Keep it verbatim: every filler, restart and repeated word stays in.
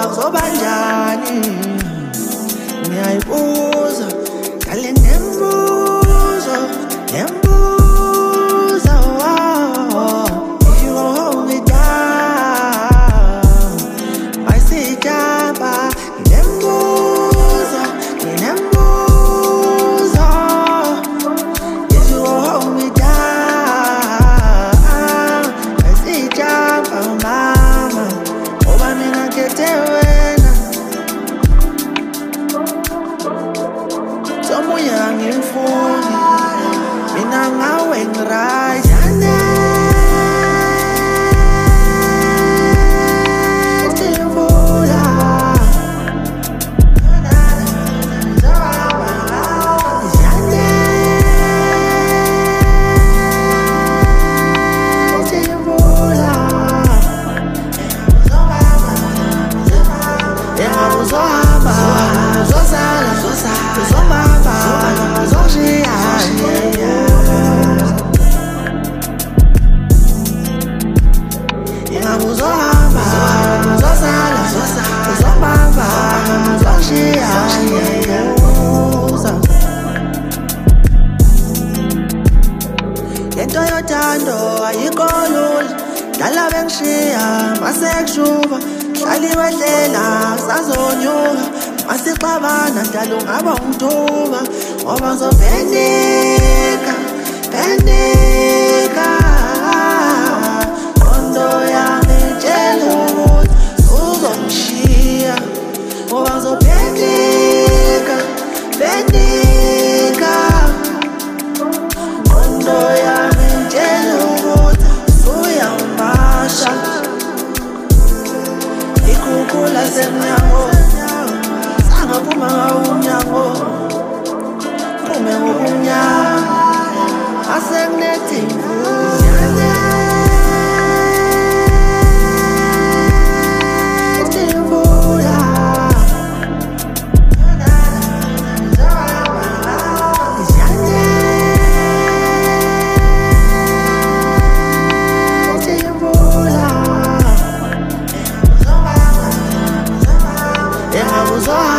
kuzobanjani ngiyayibuza ngale nembuzo nembuzo if you gon' hold me down masijamba nembuzo nembuzo if you gon' hold me down masijamba mama oba mina kete wena somoya ngimfuni mina ngawe ngirise lento yothando ayikho lula dala bengishiya masekushuba hlala iwehlela sazonyuka masixabana dala ungaba umthuba ngoba ngizophenika phenika qondo yami itshela ukuthi uzongishiya ngoba ngizophenika phenika qondo yami itshela ukuthi usuyangibasha ikhukhula semnyango sangaphuma ngawumnyango phume ngobumnyama asenginethi was all